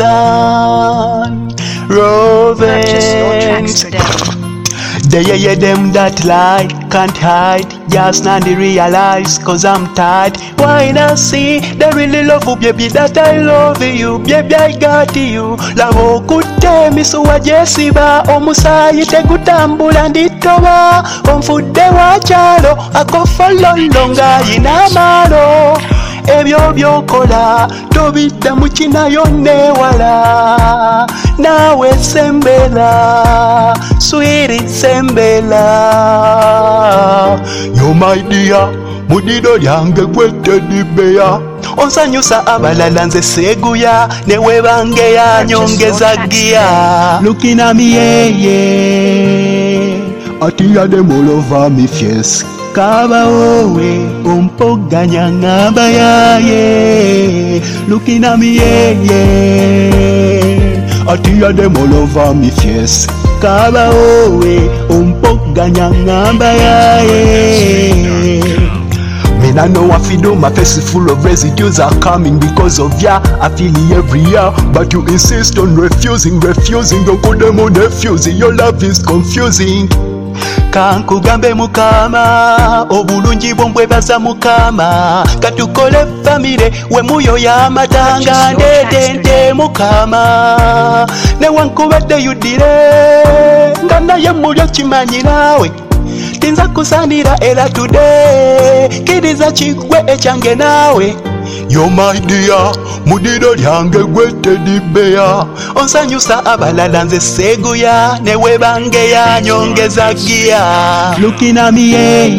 sun. Purchase your tracks Roving. today. They them that lie, can't hide. Just now they realize, cause I'm tired. Why not see, they really love you, baby, that I love you. Baby, I got you. Lavo kutemi suwa jesiba. Omusayi tegutambula nditoba. Omfudde wachalo, akofalo longa inamalo. Ebyo byokola tobidda mu kinayo newala. Nawe sembela, sweet sembela. Yo my dear, mudido lyange gwete dibeya. Onsanyusa abalala nze seguya, newe bangeya nyongeza gia. Looking at me, yeah. Atiya them all over me face. Kaba owe, umpoganya ngamba ya, yeah. Looking at me, yeah. Atiya them all over me face. Kaba owe, umpoganya ngamba ya, yeah. Man, I know I feel my face is full of residues are coming because of ya. I feel it every year, but you insist on refusing. Don't put them on refusing. Your love is confusing. Kankugambe mukama, obulungi bwebaza mukama. Katukole famire, we muyo ya matanga ndete mukama. Ne wankubadde yudire, ngana ye mulyo kimanyi nawe. Tinza kusanira era today, kiriza chikwe echange nawe. Yo my dear, mudido lyange gwete dibeya. Onsanyusa abalala nze seguya, newe bangeya nyongeza gia. Looking at me,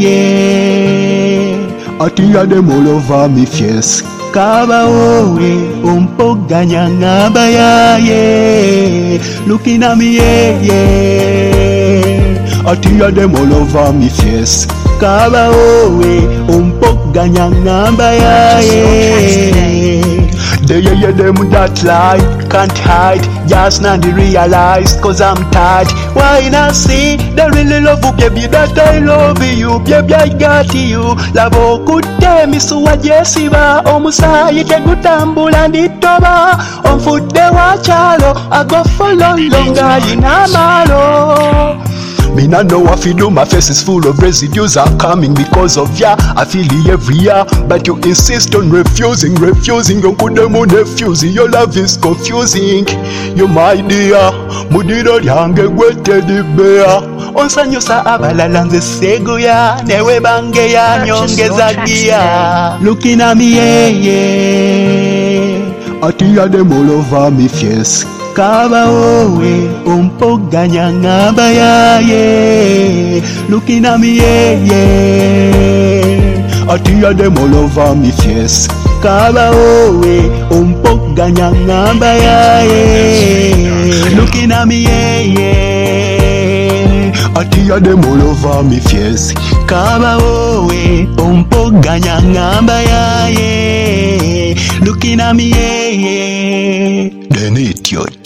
yeah. Atiya them all over me face. Kaba owe, umpoganya ngamba ya, yeah. Looking at me, yeah. Atiya them all over me face. Kaba owe, umpoganya ngamba ya, yeah. They them that lie, can't hide. Just now they realize, cause I'm tired. Why not see, they really love you, baby, that I love you. Baby, I got you. Lavo kutemi suwa jesiba. Omusayi tegutambula nditoba. Omfudde wachalo, agofolo longa inamalo. Me not know what to do, my face is full of residues are coming because of ya. I feel it every year, but you insist on refusing. Don't put them on refusing. Your love is confusing. You my dear, mudido lyange gwete dibeya. Onsanyusa abalala nze seguya, newe bangeya nyongeza gia. Looking at me, yeah. Atiya them all over me face. Kaba owe, umpoganya ngamba ya, yeah. Looking at me, yeah. Atiya them all over me face. Kaba owe, umpoganya ngamba ya, yeah. Looking at me, yeah. Atiya them all over me face. Kaba owe, umpoganya ngamba ya, yeah. Looking at me, yeah. Then idiot.